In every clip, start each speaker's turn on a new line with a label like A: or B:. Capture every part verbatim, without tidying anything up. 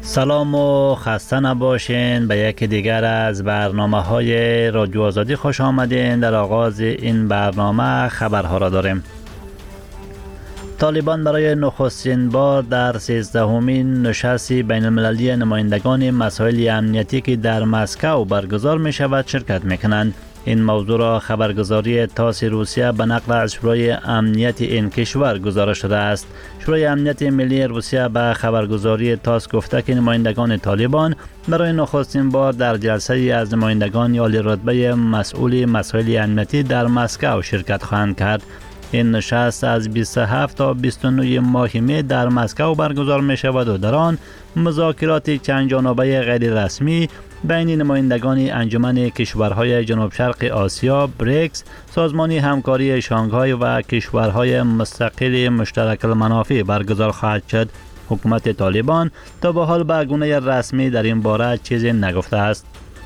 A: سلام و خسته نباشین. به یکی دیگر از برنامه های رادیو آزادی خوش آمدین. در آغاز این برنامه خبرها را داریم. طالبان برای نخستین بار در سیزدهمین نشست بین المللی نمایندگان مسائل امنیتی که در مسکو برگزار می شود شرکت می کنند. این موضوع را خبرگزاری تاس روسیه به نقل از شورای امنیت این کشور گزارش داده است. شورای امنیت ملی روسیه به خبرگزاری تاس گفته که نمایندگان طالبان برای نخستین بار در جلسه از نمایندگان عالی رتبه مسئول مسائل امنیتی در مسکو شرکت خواهند کرد. این نشست از بیست و هفت تا بیست و نه ماه می در مسکو برگزار می شود و در آن مذاکرات چند جانبه غیر رسمی بین نمایندگان انجمن کشورهای جنوب شرق آسیا بریکس، سازمان همکاری شانگهای و کشورهای مستقل مشترک المنافع برگزار خواهد شد. حکومت طالبان تا به حال به گونه رسمی در این باره چیزی نگفته است.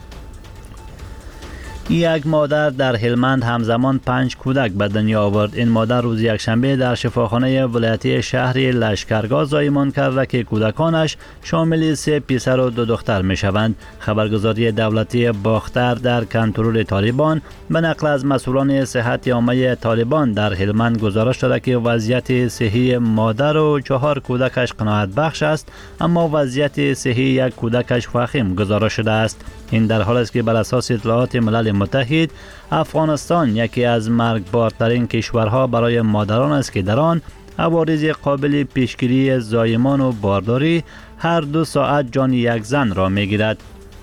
A: یک مادر در هلمند همزمان پنج کودک به دنیا آورد. این مادر روز یکشنبه در شفاخانه ولایتی شهر لشکرگاه زایمان کرده که کودکانش شامل سه پسر و دو دختر می شوند. خبرگزاری دولتی باختر در کنترل طالبان به نقل از مسئولان صحت عامه طالبان در هلمند گزارش داده که وضعیت صحی مادر و چهار کودکش قناعت بخش است، اما وضعیت صحی یک کودکش وخیم گزارش شده است. این در حالی است که بر اساس اطلاعات ملل متحد افغانستان یکی از مرگبارترین کشورها برای مادران است که در آن عوارض قابل پیشگیری زایمان و بارداری هر دو ساعت جان یک زن را میگیرد.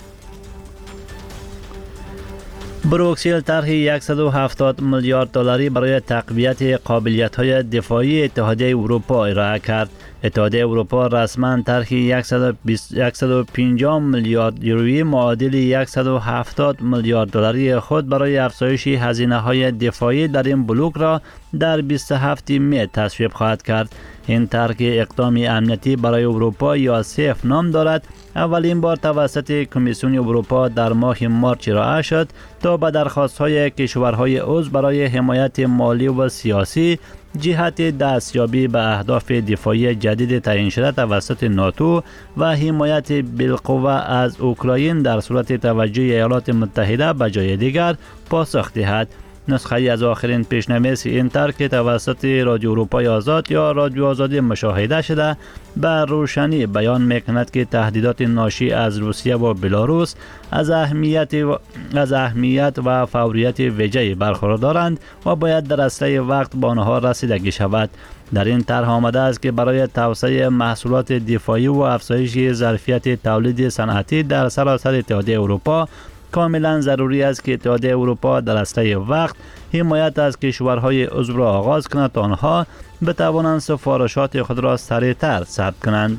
A: بروکسل طرح صد و هفتاد میلیارد دلاری برای تقویت قابلیت‌های دفاعی اتحادیه اروپا ارائه کرد. اتحادیه اروپا رسما طرح صد و پنجاه میلیارد یورویی معادل صد و هفتاد میلیارد دلاری خود برای افزایش هزینه‌های دفاعی در این بلوک را در بیست و هفت می تصویب خواهد کرد. این طرح اقدام امنیتی برای اروپا یا سیف نام دارد. اولین بار توسط کمیسیون اروپا در ماه مارچ ارائه شد تا به درخواست‌های کشورهای عضو برای حمایت مالی و سیاسی جهت دستیابی به اهداف دفاعی جدید تعیین شده توسط ناتو و حمایت بالقوه از اوکراین در صورت توجه ایالات متحده به جای دیگر پاسخ دهد. نسخه از آخرین پیشنویس این طرح که توسط رادیو اروپای آزاد یا رادیو آزادی مشاهده شده به روشنی بیان میکند که تهدیدات ناشی از روسیه و بلاروس از اهمیت و از اهمیت و فوریت ویژه‌ای برخوردارند و باید در اسرع وقت به آنها رسیدگی شود. در این طرح آمده است که برای توسعه محصولات دفاعی و افزایش ظرفیت تولید صنعتی در سراسر اتحادیه اروپا کاملا ضروری است که اتحادیه اروپا در اسرع وقت حمایت از کشورهای عضو را آغاز کند تا آنها بتوانند سفارشات خود را سریعتر ثبت کنند.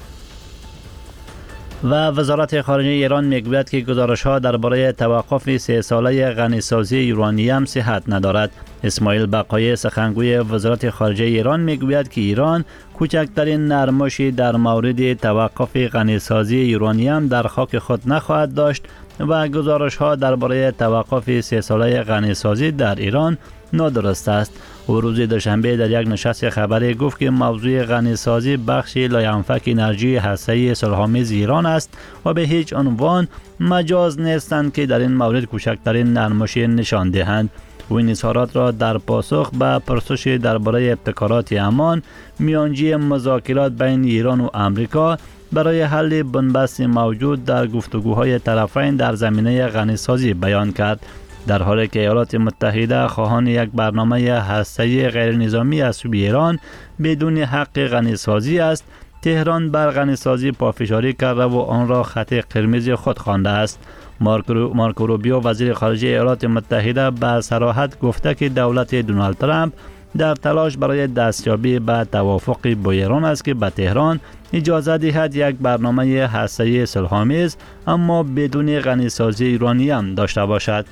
A: و وزارت خارجه ایران میگوید که گزارش‌ها درباره توقف سه ساله غنیسازی یورانیم صحت ندارد. اسماعیل بقایی سخنگوی وزارت خارجه ایران میگوید که ایران کوچکترین نرمشی در مورد توقف غنیسازی یورانیم در خاک خود نخواهد داشت و گزارش‌ها درباره توقف سه ساله غنیسازی در ایران نادرست است. او روز دوشنبه در یک نشست خبری گفت که موضوع غنیسازی بخشی لاینفک انرژی هسته‌ای صلح‌آمیز ایران است و به هیچ عنوان مجاز نیستند که در این مورد کوچکترین نرمشی نشان دهند. او این اظهارات را در پاسخ به پرسش درباره ابتکارات امان میانجی مذاکرات بین ایران و آمریکا برای حل بنبست موجود در گفتگوهای طرفین در زمینه غنیسازی بیان کرد. در حالی که ایالات متحده خواهان یک برنامه هسته‌ای غیر نظامی از سوی ایران بدون حق غنیسازی است، تهران بر غنیسازی پافشاری کرده و آن را خط قرمز خود خوانده است. مارکو روبیو وزیر خارجه ایالات متحده به صراحت گفته که دولت دونالد ترامپ در تلاش برای دستیابی به توافق با ایران است که به تهران اجازه دهد یک برنامه هسته‌ای صلح‌آمیز اما بدون غنیسازی یورانیم داشته باشد.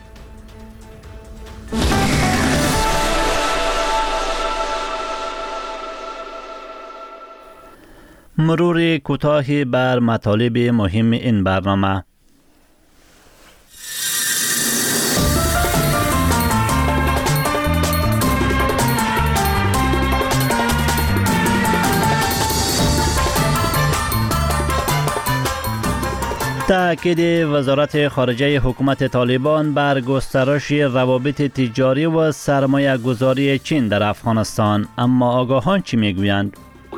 A: مرور کوتاهی بر مطالب مهم این برنامه. تأکید وزارت خارجه حکومت طالبان بر گسترش روابط تجاری و سرمایه گذاری چین در افغانستان. اما آگاهان چی میگویند؟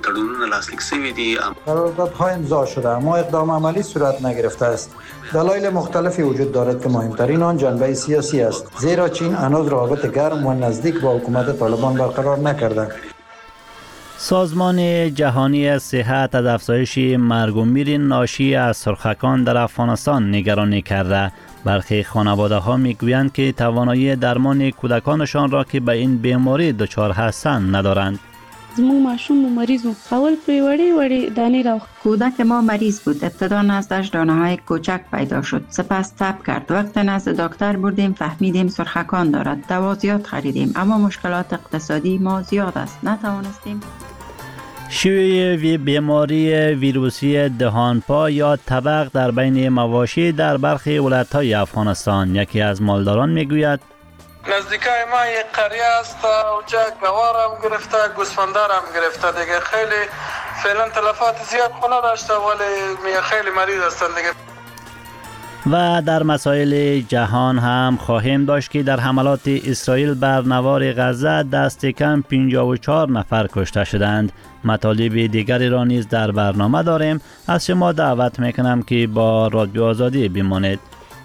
B: قراردادها امضا شده اما اقدام عملی صورت نگرفته است. دلایل مختلفی وجود دارد که مهمترین آن جنبه سیاسی است، زیرا چین هنوز روابط گرم و نزدیک با حکومت طالبان برقرار نکرده.
A: سازمان جهانی صحت از افزایش مرگ و میر ناشی از سرخکان در افغانستان نگرانی کرده. برخی خانواده ها می گویند که توانایی درمان کودکانشان را که به این بیماری دچار هستند ندارند.
C: زمون ماشوم مریض و اول پری وړي وړي دانی را
D: کودک ما مریض بود. ابتدا نزدش دانه های کوچک پیدا شد. سپس تب کرد. وقت نزد دکتر بردیم فهمیدیم سرخکان دارد. دوا زیاد خریدیم اما مشکلات اقتصادی ما زیاد است. نتوانستیم.
A: شیوع بیماری ویروسی دهانپا یا تبق در بین مواشی در برخی ولایت‌های افغانستان. یکی از مالداران میگوید
E: نزدیکای ما یک قریه است و جا گوارم گرفته، گوسفندارم گرفته دیگه. خیلی فعلا تلفات زیاد خونه داشته ولی خیلی مریض هستند دیگه.
A: و در مسائل جهان هم خواهیم داشت که در حملات اسرائیل بر نوار غزه دست کم پنجاه و چهار نفر کشته شدند. مطالب دیگری را نیز در برنامه داریم. از شما دعوت میکنم که با رادیو آزادی بمانید.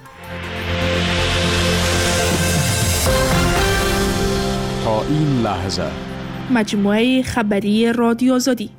F: تا این لحظه
G: مجموعه خبری رادیو آزادی.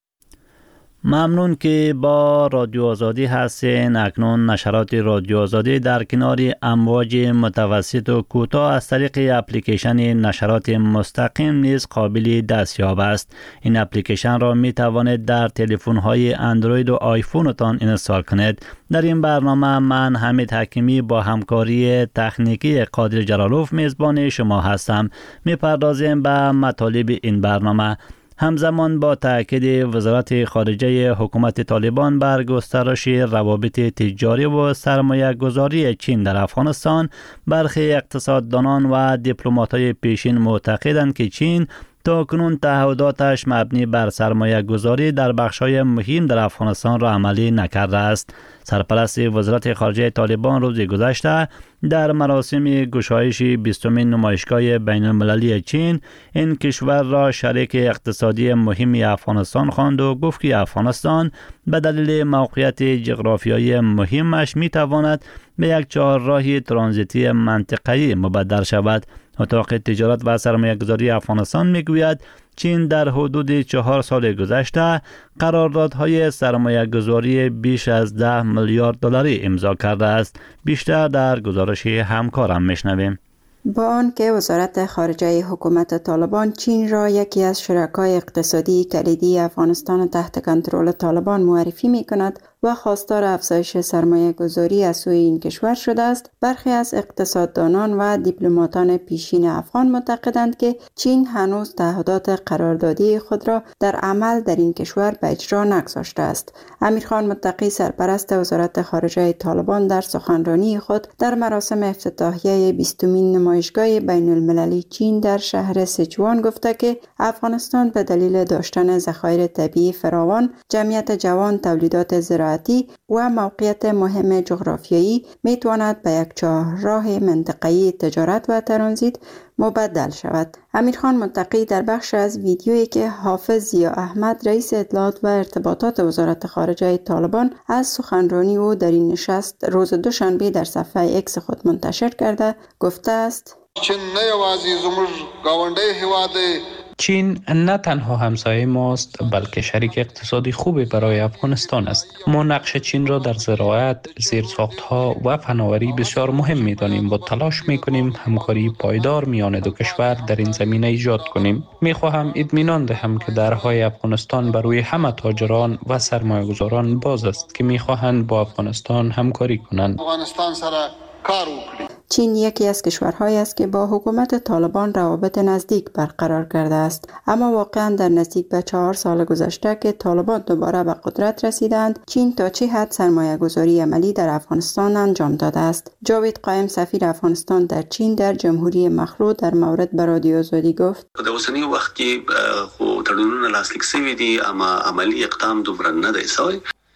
A: ممنون که با رادیو آزادی هستین. اکنون نشرات رادیو آزادی در کنار امواج متوسط و کوتاه از طریق اپلیکیشن نشرات مستقیم نیز قابل دستیاب است. این اپلیکیشن را می توانید در تلفن های اندروید و آیفونتان اینستال کنید. در این برنامه من حمید حکیمی با همکاری تکنیکی قادر جلالوف میزبان شما هستم. می پردازیم به مطالب این برنامه. همزمان با تأکید وزارت خارجه حکومت طالبان بر گسترش روابط تجاری و سرمایه گذاری چین در افغانستان، برخی اقتصاددانان و دیپلمات‌های پیشین معتقدند که چین تا کنون تعهداتش مبنی بر سرمایه گذاری در بخش‌های مهم در افغانستان را عملی نکرده است. سرپرست وزارت خارجه طالبان روز گذشته در مراسم گشایش بیستمین نمایشگاه بین المللی چین این کشور را شریک اقتصادی مهم افغانستان خواند و گفت که افغانستان به دلیل موقعیت جغرافیایی مهمش می تواند به یک چهارراه ترانزیتی منطقه‌ای مبدل شود. اتاق تجارت و سرمایه گذاری افغانستان می گوید چین در حدود چهار سال گذشته قراردادهای سرمایه گذاری بیش از ده میلیارد دلاری امضا کرده است. بیشتر در گزارش همکارم میشنویم.
D: با آنکه وزارت خارجه حکومت طالبان چین را یکی از شرکای اقتصادی کلیدی افغانستان تحت کنترل طالبان معرفی می کند و خواستار افزایش سرمایه گذاری از سوی این کشور شده است، برخی از اقتصاددانان و دیپلماتان پیشین افغان معتقدند که چین هنوز تعهدات قراردادی خود را در عمل در این کشور به اجرا نگذاشته است. امیرخان متقی سرپرست وزارت خارجه طالبان در سخنرانی خود در مراسم افتتاحیه بیستمین نمایشگاه بین المللی چین در شهر سیچوان گفته که افغانستان به دلیل داشتن ذخایر طبیعی فراوان، جمعیت جوان، تولیدات زراعتی و موقعیت مهم جغرافیایی میتواند به یک چهارراه منطقه‌ای تجارت و ترانزیت مبدل شود. امیرخان متقی در بخش از ویدیویی که حافظ ضیا احمد رئیس اطلاعات و ارتباطات وزارت خارجه طالبان از سخنرانی او در این نشست روز دوشنبه در صفحه اکس خود منتشر کرده گفته است:
H: چین نه یوازې زموږ ګاونډی هیواد دی.
I: چین نه تنها همسایه ماست بلکه شریک اقتصادی خوبی برای افغانستان است. ما نقش چین را در زراعت، زیرساختها و فناوری بسیار مهم می‌دانیم و تلاش می‌کنیم همکاری پایدار میان دو کشور در این زمینه ایجاد کنیم. می‌خواهم اطمینان دهم که درهای افغانستان برای همه تاجران و سرمایه‌گذاران باز است که می‌خواهند با افغانستان همکاری کنند.
H: افغانستان سره کار وکړي.
D: چین یکی از کشورهایی است که با حکومت طالبان روابط نزدیک برقرار کرده است، اما واقعا در نزدیک به چهار سال گذشته که طالبان دوباره به قدرت رسیدند، چین تا چه حد سرمایه گذاری عملی در افغانستان انجام داده است. جاوید قائم سفیر افغانستان در چین در جمهوری مخلوع در مورد به رادیو آزادی گفت:
J: د اوسنی وخت کې خو تړونونه لاسلیک شوي دي اما عملی اقدام دومره نه دی شوی.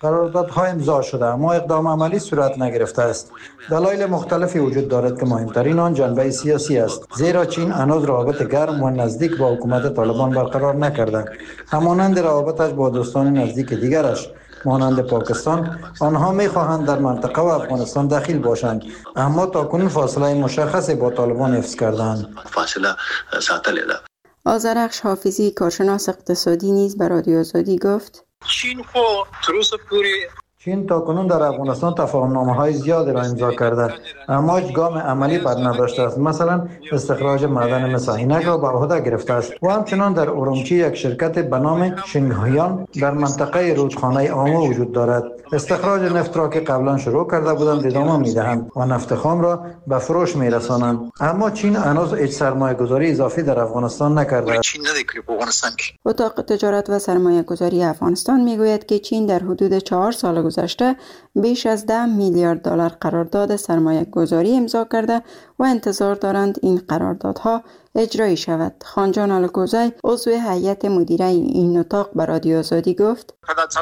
B: قراردادها امضا شده اما اقدام عملی صورت نگرفته است. دلایل مختلفی وجود دارد که مهمترین آن جنبه سیاسی است، زیرا چین هنوز روابط گرم و نزدیک با حکومت طالبان برقرار نکرده. همانند روابطش با دوستان نزدیک دیگرش مانند پاکستان، آنها می‌خواهند در منطقه و افغانستان دخیل باشند، اما تاکنون فاصله مشخصی با طالبان حفظ کردند.
J: فاصله ساتلې ده.
D: آذرخش حافظی کارشناس اقتصادی نیز به رادیو آزادی گفت:
E: چین خو تر اوسه پورې
B: چین تاکنون در افغانستان تفاهم‌نامه‌های زیادی را امضا کرده اما هیچ گام عملی بر نداشته است. مثلا استخراج معدن مس عینک را به عهده گرفته است و همچنان در اورمچی یک شرکت به نام شینگهیان در منطقه رودخانه آمو وجود دارد. استخراج نفت را که قبلا شروع کرده بودند ادامه می‌دهند و نفت خام را به فروش می‌رسانند، اما چین هنوز هیچ سرمایه‌گذاری اضافی در افغانستان نکرده است.
D: اتاق تجارت و سرمایه‌گذاری افغانستان می‌گوید که چین در حدود چهار سال گذشته بیش از ده میلیارد دلار قرارداد سرمایه گذاری امضا کرده و انتظار دارند این قراردادها اجرایی شود. خانجان الکوزی عضو هیئت مدیره این اتاق به رادیو آزادی گفت: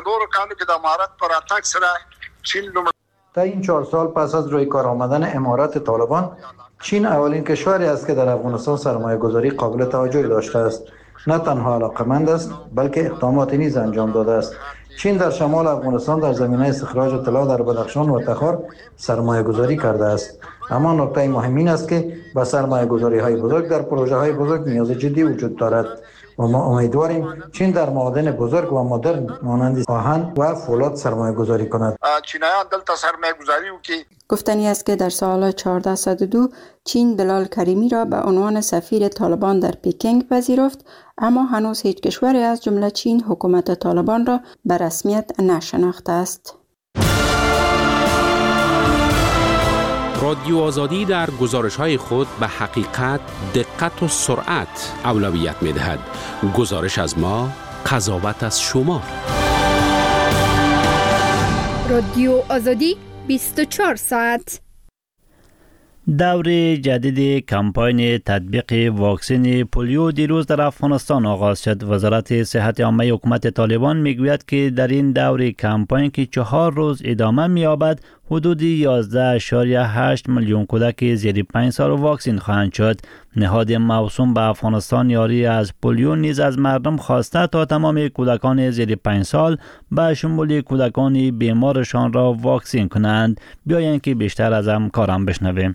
B: تا این چهار سال پس از روی کار آمدن امارت طالبان، چین اولین کشوری است که در افغانستان سرمایه گذاری قابل توجه داشته است. نه تنها علاقمند است بلکه اقدامات نیز انجام داده است. چین در شمال افغانستان در زمینه استخراج طلا در بدخشان و تخار سرمایه گذاری کرده است، اما نکته مهم این است که به سرمایه گذاری های بزرگ در پروژه های بزرگ نیاز جدی وجود دارد و ما امیدواریم چین در معادن بزرگ و مدرن مانند آهن و فولاد سرمایه گذاری کند.
H: چینایان دلته سرمایه گذاری وکړي.
D: گفتنی است که در سال هزار و چهارصد و دو چین بلال کریمی را به عنوان سفیر طالبان در پکینگ پذیرفت، اما هنوز هیچ کشوری از جمله چین حکومت طالبان را به رسمیت نشناخته است.
K: رادیو آزادی در گزارش‌های خود به حقیقت، دقت و سرعت اولویت می‌دهد. گزارش از ما، قضاوت از شما.
L: رادیو آزادی بیست و چهار ساعت.
A: دور جدید کمپاین تطبیق واکسن پولیو دیروز در افغانستان آغاز شد. وزارت صحت عامه حکومت طالبان میگوید که در این دور کمپاین که چهار روز ادامه می‌یابد، حدود یازده اشاریه هشت میلیون کودک زیر پنج سال واکسن خواهند شد. نهاد موسوم به افغانستان یاری از پولیو نیز از مردم خواسته تا تمام کودکان زیر پنج سال به شمول کودکان بیمارشان را واکسن کنند. بیایید که بیشتر از همکاران بشنویم.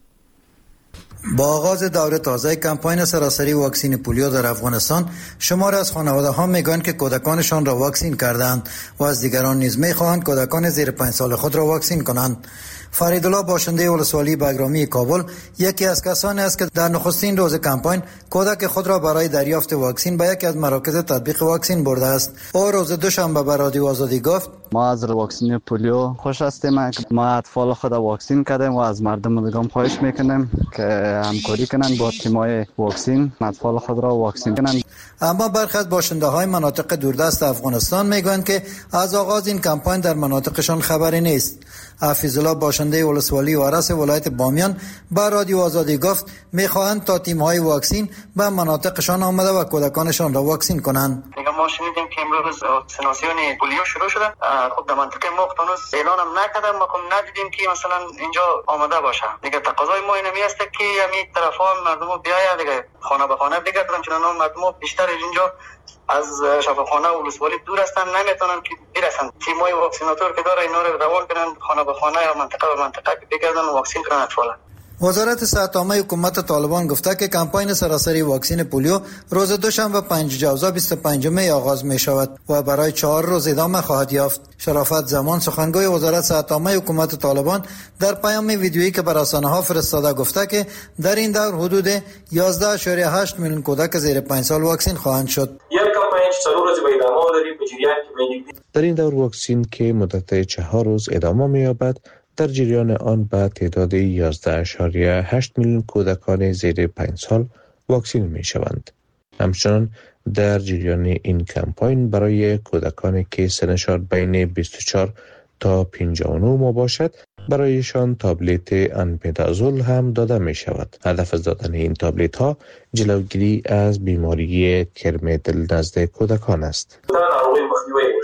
B: با آغاز دور تازه کمپاین سراسری واکسن پولیو در افغانستان، شمار از خانواده ها میگویند که کودکانشان را واکسن کردند و از دیگران نیز میخواهند کودکان زیر پنج سال خود را واکسن کنند. فریدالله باشنده ولسوالی بگرامی کابل یکی از کسانی است که در نخستین روز کمپاین کودک خود را برای دریافت واکسن به یکی از مراکز تطبیق واکسن برده است. او روز دوشنبه به رادیو آزادی گفت:
M: ما از واکسن پولیو خوش هستیم. ما اطفال خود واکسن کردیم و از مردم دیگه خواهش میکنیم که همکاری کنند با تیم‌های واکسن، اطفال خود را واکسن کنند.
B: اما برخی از باشنده های مناطق دوردست افغانستان میگویند که از آغاز این کمپاین در مناطقشان خبری نیست. حفیظالله باشنده ولسوالی وارث ولایت بامیان با رادیو آزادی گفت میخواهند تا تیم‌های واکسن به مناطقشان آمده و کودکانشان را واکسن کنند.
N: ما شنیدیم که امروز واکسیناسیون پولیو شروع شده. خب در منطقه ما هنوز اعلان هم نکردن، ما خب ندیدیم که مثلا اینجا آماده باشه. دیگه تقاضای ما اینمی است که همین طرفا مردم بیاید دیگه خانه به خانه بگردن، چون مردم بیشتر اینجا از شفاخانه و ولسوالی دور هستن، نمیتونن که برسن. تیمای واکسیناتور که داره اینا رو روان کنن خانه به خانه یا منطقه به منطقه که بگردن و واکسین کنن اطفال.
B: وزارت صحت عامه حکومت طالبان گفته که کمپاین سراسری واکسن پولیو روز دوشنبه پنج جوزا بیست و پنج می آغاز می شود و برای چهار روز ادامه خواهد یافت. شرافت زمان سخنگوی وزارت صحت عامه حکومت طالبان در پیام ویدیویی که بر رسانه‌ها فرستاده گفته که در این دور حدود یازده اشاریه هشت میلیون کودک زیر پنج سال واکسن خواهند شد.
O: یک کمپاین چهار روز به ادامه داریم به جریان که
P: در این دور واکسن که مدت چهار روز ادامه می یابد، در جریان آن به تعداد یازده اشاریه هشت میلیون کودکان زیر پنج سال واکسن می شوند. همچنان در جریان این کمپاین برای کودکانی که سنشان بین بیست و چهار تا پنجاه و نه ماه باشد، برایشان تابلت انمیدازول هم داده می شود. هدف از دادن این تابلت ها جلوگیری از بیماری کرم دل نزد کودکان است.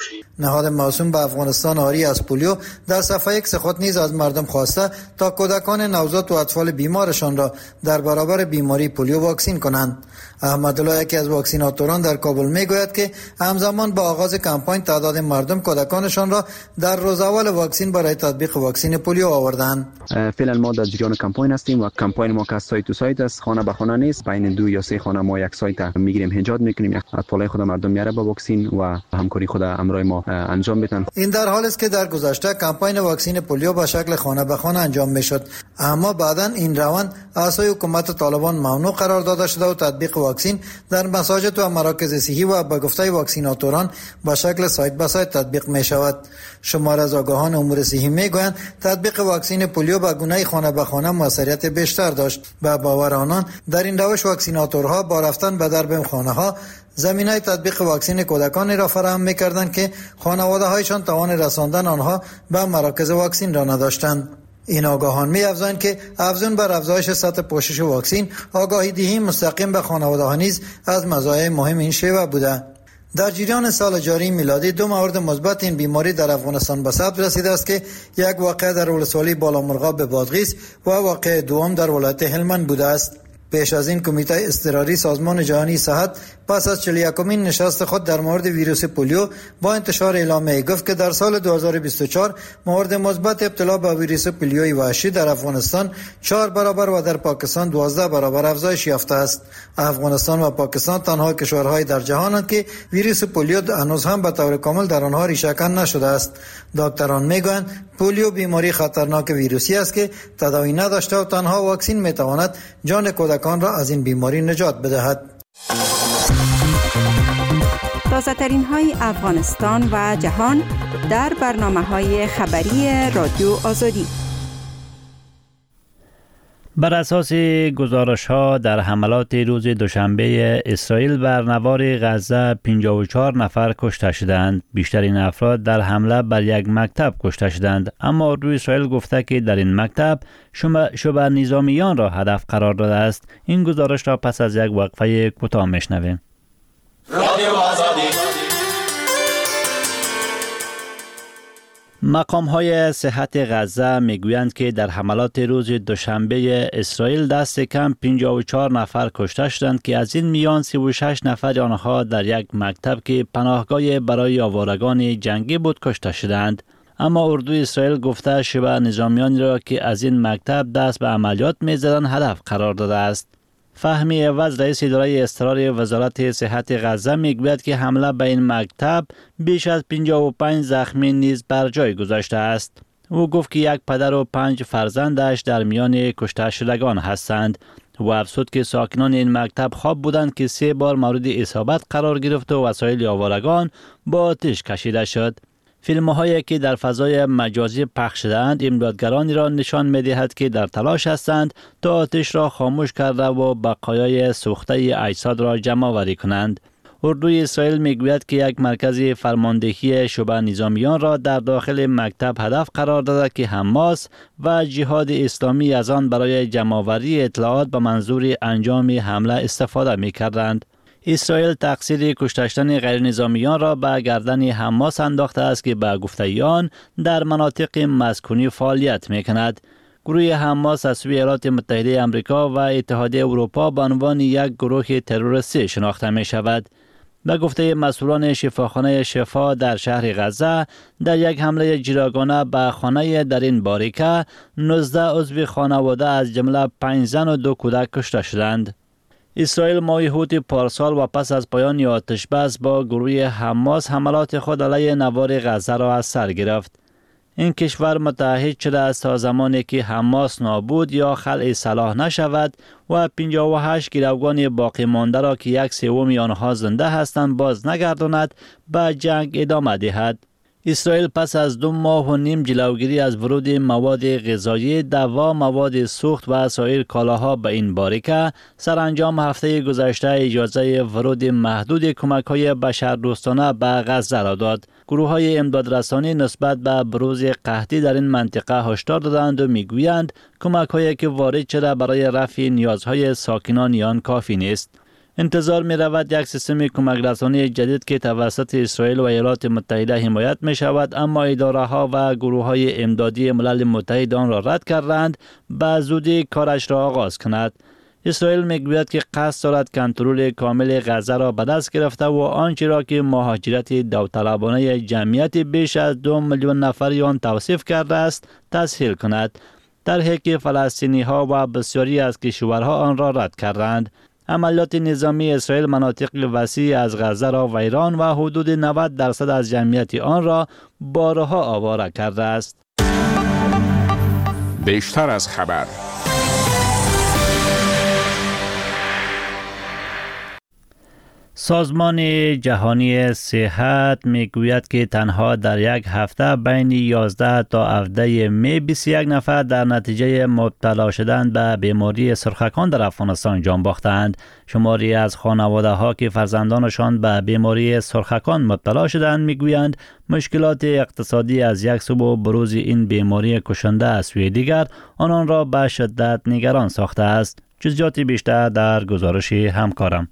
O: باشید.
B: نهاد موسوم به افغانستان آری از پولیو در صفحه ایکس خود نیز از مردم خواسته تا کودکان نوزاد و اطفال بیمارشان را در برابر بیماری پولیو واکسین کنند. احمدالله یکی از واکسیناتوران در کابل میگوید که همزمان با آغاز کمپاین تعداد مردم کودکانشان را در روز اول واکسین برای تطبیق واکسین پولیو آوردند.
Q: فعلا ما در جریان کمپاین هستیم و کمپاین ما که از سایت تو سایت است، خانه به خانه نیست. بین دو یا سه خانه ما یک سایت میگیریم، هنجات میکنیم، اطفالای خود مردم میاره با واکسین و همکاری خود همراه ما انجام میدن.
B: این در حالی است که در گذشته کمپاین واکسین پولیو به شکل خانه به خانه انجام میشد، اما بعدا این روند از سوی حکومت طالبان ممنوع قرار داده شده و تطبیق واکسین در مساجد و مراکز صحی و به گفته واکسیناتوران به شکل سایت به سایت تطبیق می شود. شمار از آگاهان امور صحی می گویند تطبیق واکسین پولیو به گونه خانه به خانه موثریت بیشتر داشت. به باور آنان در این روش واکسیناتورها با رفتن به درب خانه ها زمینه تطبیق واکسین کودکانی را فراهم می‌کردند که خانواده‌هایشان توان رساندن آنها به مراکز واکسین را نداشتند. این آگاهان می‌افزایند که افزون بر افزایش سطح پوشش واکسین، آگاهی دهی مستقیم به خانواده‌ها نیز از مزایای مهم این شیوه بوده. در جریان سال جاری میلادی دو مورد مثبت این بیماری در افغانستان به ثبت رسیده است که یک واقعه در ولسوالی بالامرغاب به بادغیس و واقعه دوم در ولایت هلمند بوده است. پیش از این کمیته اضطراری سازمان جهانی صحت پس از چهل و یکمین نشست خود در مورد ویروس پولیو با انتشار اعلامیه گفت که در سال دو هزار و بیست و چهار مورد مثبت ابتلا به ویروس پولیوی وحشی در افغانستان چهار برابر و در پاکستان دوازده برابر افزایش یافته است. افغانستان و پاکستان تنها کشورهای در جهانند که ویروس پولیو هنوز هم به طور کامل در آنها ریشه‌کن نشده است. دکتران میگویند پولیو بیماری خطرناک ویروسی است که تداوی نداشته و تنها واکسین میتواند جان کودکان را از این بیماری نجات بدهد.
D: تازه ترین های افغانستان و جهان در برنامه های خبری رادیو آزادی.
A: بر اساس گزارش ها در حملات روز دوشنبه اسرائیل بر نوار غزه پنجاه و چهار نفر کشته شدند. بیشترین افراد در حمله بر یک مکتب کشته شدند، اما اردوی اسرائیل گفته که در این مکتب شبه نظامیان را هدف قرار داده است. این گزارش را پس از یک وقفه کوتاه میشنویم. مقام های صحت غزه میگویند که در حملات روز دوشنبه اسرائیل دست کم پنجاه و چهار نفر کشته شدند که از این میان سی و شش نفر آنها در یک مکتب که پناهگاه برای آوارگان جنگی بود کشته شدند. اما اردوی اسرائیل گفته شبه نظامیانی را که از این مکتب دست به عملیات میزدند هدف قرار داده است. فهمی عوض رئیس اداره اضطراری وزارت صحت غزه میگوید که حمله به این مکتب بیش از پنجاه و پنج زخمی نیز بر جای گذاشته است. او گفت که یک پدر و پنج فرزندش در میان کشته شدگان هستند و افزود که ساکنان این مکتب خواب بودند که سه بار مورد اصابت قرار گرفت و وسایل آوارگان با آتش کشیده شد. فیلم هایی که در فضای مجازی پخش شده‌اند امدادگرانی را نشان می‌دهد که در تلاش هستند تا آتش را خاموش کرده و بقایای سوخته اجساد را جمع آوری کنند. اردوی اسرائیل میگوید که یک مرکز فرماندهی شبه نظامیان را در داخل مکتب هدف قرار داده که حماس و جهاد اسلامی از آن برای جمع آوری اطلاعات به منظور انجام حمله استفاده می‌کردند. اسرائیل تقصیر کشته شدن غیر نظامیان را به گردن حماس انداخته است که به گفته آن در مناطق مسکونی فعالیت می‌کند. گروه حماس از سوی ایالات متحده آمریکا و اتحادیه اروپا به عنوان یک گروه تروریستی شناخته می شود. به گفته مسئولان شفاخانه شفا در شهر غزه، در یک حمله جیره‌گانه به خانه در این باریکه نوزده عضو خانواده از جمله پنج زن و دو کودک کشته شدند. اسرائیل ماه حوت پارسال و پس از پایان آتش بس با گروه حماس حملات خود علیه نوار غزه را از سر گرفت. این کشور متحد شده است تا زمانی که حماس نابود یا خلع سلاح نشود و پنجاه و هشت گروگان باقی مانده را که یک سوم آنها زنده هستند باز نگرداند به جنگ ادامه دهد. اسرائیل پس از دو ماه و نیم جلوگیری از ورود مواد غذایی، دوا، مواد سوخت و سایر کالاها به این باریکه، سرانجام هفته گذشته اجازه ورود محدود کمک‌های بشردوستانه به غزه را داد. گروه‌های امدادرسانی نسبت به بروز قحطی در این منطقه هشدار دادند و میگویند کمک‌هایی که وارد شده برای رفع نیازهای ساکنان آن کافی نیست. انتظار می رود یک سیستم کمک رسانی جدید که توسط اسرائیل و ایالات متحده حمایت می شود، اما اداره ها و گروه های امدادی ملل متحد آن را رد کردند به زودی کارش را آغاز کند. اسرائیل می گوید که قصد دارد کنترل کامل غزه را به دست گرفته و آنچه را که مهاجرت داوطلبانه جمعیت بیش از دو میلیون نفری آن توصیف کرده است تسهیل کند. طرحی که فلسطینی ها و بسیاری از کشورها آن را رد کردند. عملیات نظامی اسرائیل مناطق وسیع از غزه را ویران و حدود نود درصد از جمعیت آن را بارها آواره کرده است.
F: بیشتر از خبر.
A: سازمان جهانی صحت میگوید که تنها در یک هفته بین یازده تا هفده می بیست و یک نفر در نتیجه مبتلا شدن به بیماری سرخکان در افغانستان جان باختند. شماری از خانواده ها که فرزندانشان به بیماری سرخکان مبتلا شدند میگویند مشکلات اقتصادی از یک سو و بروز این بیماری کشنده از سوی دیگر آنان را به شدت نگران ساخته است. جزئیات بیشتر در گزارش همکارم.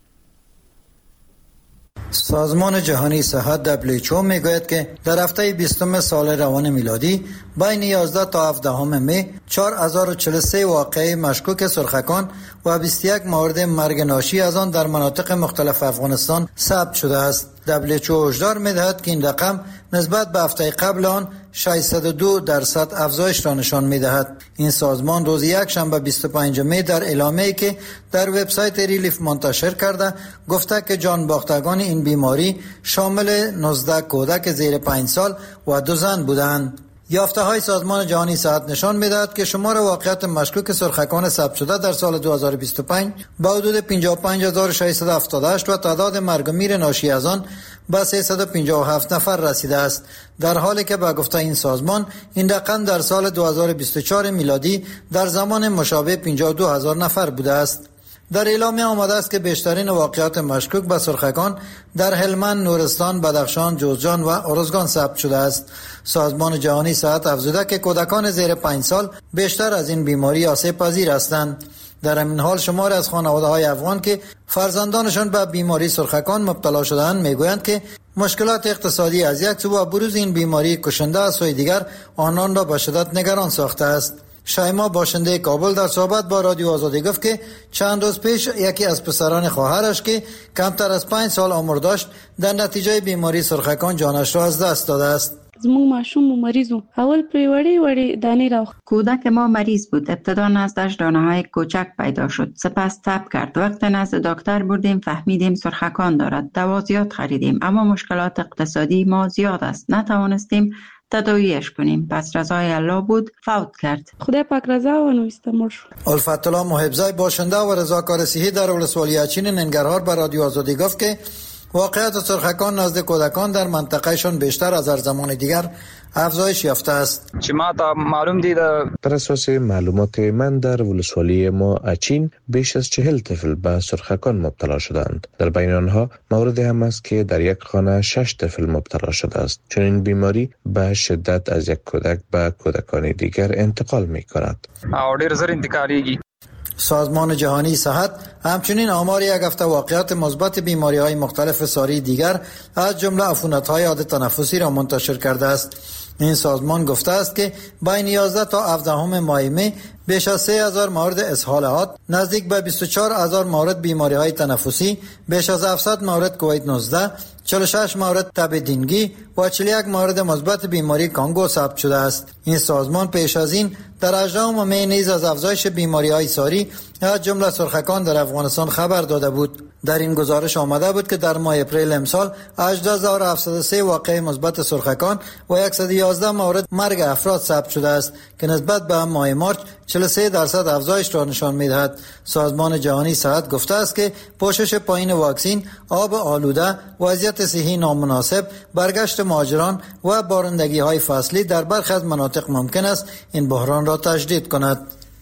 B: سازمان جهانی صحت دبلیو اچ او میگوید که در هفته بیستم سال روان میلادی بین یازده تا هفده می چهار هزار و چهل و سه واقعه مشکوک سرخکان و بیست و یک مورد مرگ ناشی از آن در مناطق مختلف افغانستان ثبت شده است. دبلیو اچ او هشدار می‌دهد که این رقم نسبت به هفته قبل آن ششصد و دو درصد افزایش را نشان می‌دهد. این سازمان روز یک شنبه بیست و پنجم می در اعلامیه‌ای که در وبسایت ریلیف منتشر کرده گفته که جان باختگان این بیماری شامل نوزده کودک زیر پنج سال و دو زن بودند. یافته های سازمان جهانی صحت نشان می‌دهد که شمار واقعات مشکوک سرخکان ثبت شده در سال دو هزار و بیست و پنج به حدود پنجاه و پنج هزار و ششصد و هفتاد و هشت و تعداد مرگ و میر ناشی از آن به سیصد و پنجاه و هفت نفر رسیده است، در حالی که به گفته این سازمان این رقم در سال دو هزار و بیست و چهار میلادی در زمان مشابه پنجاه و دو هزار نفر بوده است. در اعلامیه آمده است که بیشترین واقعات مشکوک به سرخکان در هلمند، نورستان، بدخشان، جوزجان و ارزگان ثبت شده است. سازمان جهانی صحت افزوده که کودکان زیر پنج سال بیشتر از این بیماری آسیب پذیر هستند. در همین حال شمار از خانواده‌های افغان که فرزندانشان به بیماری سرخکان مبتلا شده‌اند میگویند که مشکلات اقتصادی از یک سو و بروز این بیماری کشنده از سوی دیگر آنان را به شدت نگران ساخته است. شایما باشنده کابل در صحبت با رادیو آزادی گفت که چند روز پیش یکی از پسران خواهرش که کمتر از پنج سال عمر داشت در نتیجه بیماری سرخکان جانش را از دست داده است.
C: زمون ماشوم مریض و اول پری وړي وړي دانې راو
D: کودک ما مریض بود. ابتدا نزدش دانه های کوچک پیدا شد، سپس تب کرد. وقت نزد دکتر بردیم فهمیدیم سرخکان دارد. دوا زیاد خریدیم اما مشکلات اقتصادی ما زیاد است، نتوانستیم تداویش کنیم. پس رضای الله بود، فوت کرد.
C: خدای پاک رضا و نوسته مر شد.
B: الفت الله محبزای باشنده و رضاکار صحی در ولسوالی اچین ننگرهار بر رادیو آزادی گفت که واقعیت سرخکان نزد کودکان در منطقهشان بیشتر از هر زمان دیگر افزایش یافته است.
R: چه ما تا معلوم دیده
P: بر اساس معلومات من در ولسوالی ما اچین بیش از چهل طفل به سرخکان مبتلا شدند. در بین آنها موردی هم است که در یک خانه شش طفل مبتلا شده است. چون این بیماری به شدت از یک کودک به کودکان دیگر انتقال می کند.
R: او ډیر زر انتقالیږي.
B: سازمان جهانی صحت همچنین آمار یک هفته واقعات مثبت بیماری‌های مختلف ساری دیگر از جمله عفونت‌های عادی تنفسی را منتشر کرده است. این سازمان گفته است که بین یازده تا هفده ماه می بیش از سه هزار مورد اسهال حاد، نزدیک به بیست و چهار هزار مورد بیماری‌های تنفسی، بیش از هفتصد مورد کووید نوزده، چهل و شش مورد تب دینگی و چهل و یک مورد مثبت بیماری کانگو ثبت شده است. این سازمان پیش از این در هجدهم می نیز از افزایش بیماری‌های ساری از جمله سرخکان در افغانستان خبر داده بود. در این گزارش آمده بود که در ماه اپریل امسال هجده هزار و هفتصد و سه واقعه مثبت سرخکان و صد و یازده مورد مرگ افراد ثبت شده است که نسبت به ماه مارچ چهل و سه درصد افزایش را نشان می‌دهد. سازمان جهانی صحت گفته است که پوشش پایین واکسن، آب آلوده، وضعیت صحی نامناسب، برگشت مهاجران و بارندگی‌های فصلی در برخی از مناطق ممکن است این بحران را تشدید کند.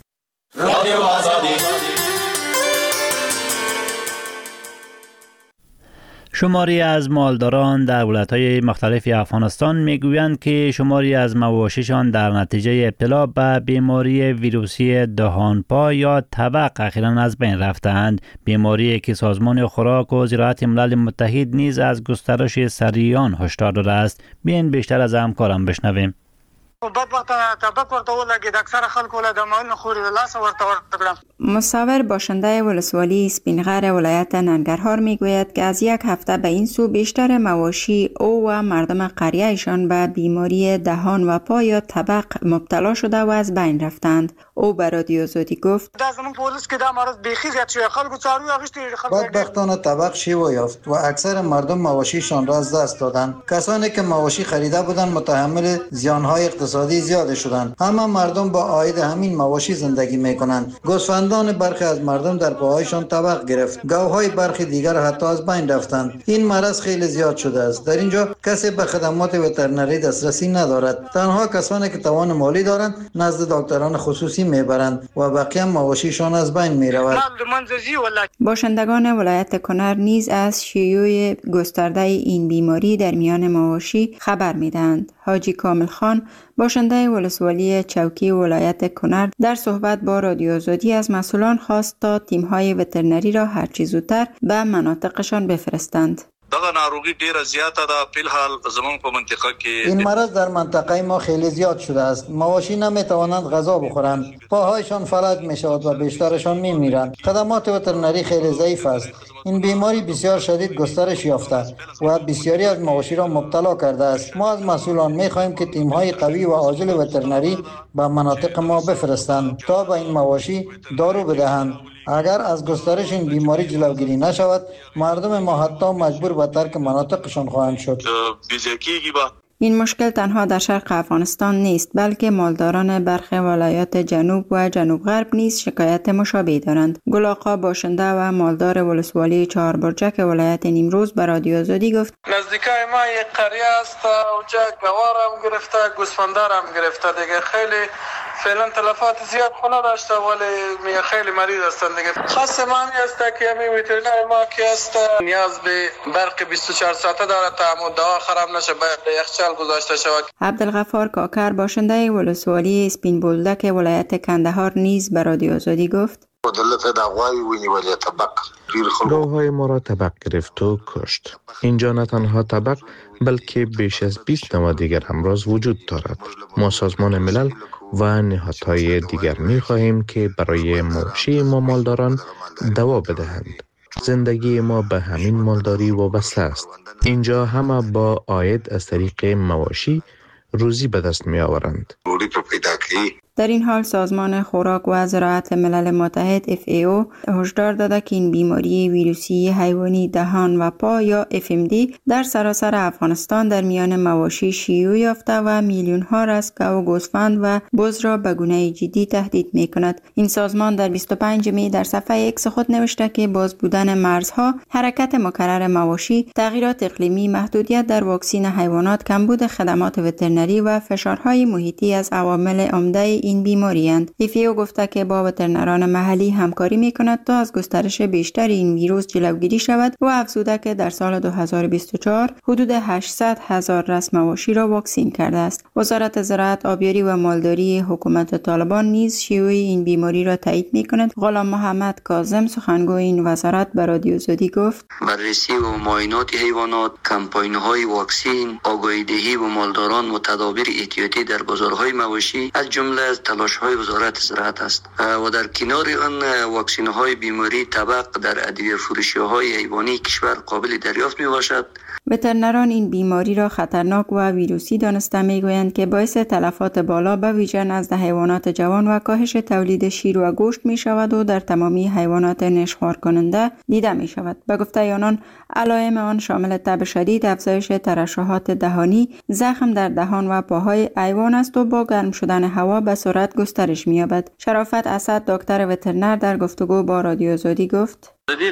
S: رادیو آزادی.
A: شماری از مالداران در ولایت‌های مختلف افغانستان میگویند که شماری از مواشیشان در نتیجه ابتلا به بیماری ویروسی دهانپا یا تبق اخیراً از بین رفتند. بیماری که سازمان خوراک و زراعت ملل متحد نیز از گسترش سریع آن هشدار داده است. بیاین بیشتر از همکارم بشنویم.
D: مصور باشنده ولسوالی اسپینغر ولایت ننگرهار میگوید که از یک هفته به این سو بیشتر مواشی او و مردم قریهشان به بیماری دهان و پا یا تبق مبتلا شده و از بین رفتند. او به رادیو آزادی گفت
B: بدبختانه تبق شیوع یافت و اکثر مردم مواشیشان را از دست دادند. کسانی که مواشی خریده بودند متحمل زیانهای اقتصادی زیاد شدند. همه مردم با عاید همین مواشی زندگی میکنند. گوسفندان برخی از مردم در پاهایشان تبق گرفت. گاوهای برخی دیگر حتی از بین رفتند. این مرض خیلی زیاد شده است. در اینجا کسی به خدمات وترنری دسترسی ندارد. تنها کسانی که توان مالی دارند نزد دکتران خصوصی میبرند و بقیه مواشیشان از بین میرود.
D: باشندگان ولایت کنر نیز از شیوع گسترده این بیماری در میان مواشی خبر میدهند. حاجی کامل خان باشنده ولسوالی چوکی ولایت کنر در صحبت با رادیو آزادی از مسئولان خواست تا تیم‌های وترنری را هر چه زودتر به مناطقشان بفرستند.
J: دغه ناروغي ډیره زیاته ده په الحال زمون په منطقه کې
B: این مرض در منطقه ما خیلی زیاد شده است. مواشی نمیتوانند غذا بخورند. پاهایشان فلج می شود و بیشترشان می میرند. خدمات وترنری خیلی ضعیف است. این بیماری بسیار شدید گسترش یافته و بسیاری از مواشی را مبتلا کرده است. ما از مسئولان می خواهیم که تیم های قوی و عاجل وترنری به مناطق ما بفرستند تا به این مواشی دارو بدهند. اگر از گسترش این بیماری جلوگیری نشود مردم ما حتی مجبور به ترک مناطقشان خواهند شد.
D: این مشکل تنها در شرق افغانستان نیست بلکه مالداران برخی ولایات جنوب و جنوب غرب نیز شکایت مشابه دارند. گل آقا باشنده و مالدار ولسوالی چهار برجک ولایت نیمروز به رادیو آزادی گفت
E: نزدیکای ما یک قریه است و جا گوارم گرفته گوسفندارم گرفته دیگه خیلی فعلا تلفات زیاد خونه داشته ولی میگه خیلی مریض هستند دیگه. خاص ما همی است که همی ویترینر ما که است نیاز به برق بیست و چهار ساعته داره تا همون دوا خراب نشه باید یخچال گذاشته شود.
D: عبدالغفار کاکر باشنده ولسوالی سپین بولدک ولایت کندهار نیز به رادیو آزادی گفت
P: گاوهای ما را تبق گرفت و کشت. اینجا نه تنها تبق بلکه بیش از بیست نوع دیگر امراض وجود دارد. ما سازمان ملل و نهادهای دیگر می خواهیم که برای مواشی ما مالداران دوا بدهند. زندگی ما به همین مالداری وابسته است. اینجا همه با عاید از طریق مواشی روزی به دست می آورند.
D: در این حال سازمان خوراک و زراعت ملل متحد اف ای او هشدار داده که این بیماری ویروسی حیوانی دهان و پا یا اف ام دی در سراسر افغانستان در میان مواشی شیوع یافته و میلیون ها از گاو و گوسفند و بز را به گونه جدی تهدید می کند. این سازمان در بیست و پنج می در صفحه ایکس خود نوشته که باز بودن مرزها، حرکت مکرر مواشی، تغییرات اقلیمی، محدودیت در واکسین حیوانات، کمبود خدمات وترنری و فشارهای محیطی از عوامل عمده این بیماری اند. ایفیو گفته که با وترنران محلی همکاری می کند تا از گسترش بیشتر این ویروس جلوگیری شود و افزوده که در سال دو هزار و بیست و چهار حدود هشتصد هزار رس مواشی را واکسین کرده است. وزارت زراعت، آبیاری و مالداری حکومت طالبان نیز شیوع این بیماری را تایید می کند. غلام محمد کاظم سخنگوی این وزارت به رادیو آزادی گفت:
S: بررسی و معاینات حیوانات، کمپاین‌های واکسین، آگاهی‌دهی و مالداران و تدابیر احتیاطی در بازارهای مواشی از جمله تلاش‌های وزارت زراعت است و در کنار آن واکسین‌های بیماری تبق در ادویه فروشی‌های حیوانی کشور قابل دریافت می‌باشد.
D: وترنران این بیماری را خطرناک و ویروسی دانسته می‌گویند که باعث تلفات بالا به ویژه نزد حیوانات جوان و کاهش تولید شیر و گوشت می‌شود و در تمامی حیوانات نشخوار کننده دیده می‌شود. به گفته آنان علائم آن شامل تب شدید، افزایش ترشحات دهانی، زخم در دهان و پاهای حیوان است و با گرم شدن هوا به سرعت گسترش می‌یابد. شرافت اسد دکتر وترنر در گفتگو با رادیو آزادی گفت: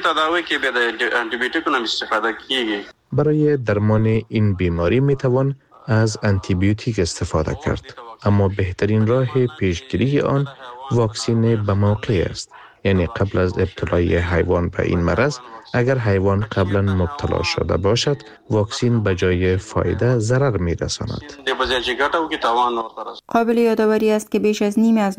P: برای درمان این بیماری می توان از آنتیبیوتیک استفاده کرد، اما بهترین راه پیشگیری آن واکسین به موقع است. یعنی قبل از ابتلای حیوان به این مرض، اگر حیوان قبلا مبتلا شده باشد، واکسین به جای فایده ضرر می رساند.
D: قابل یادآوری است که بیش از نیم از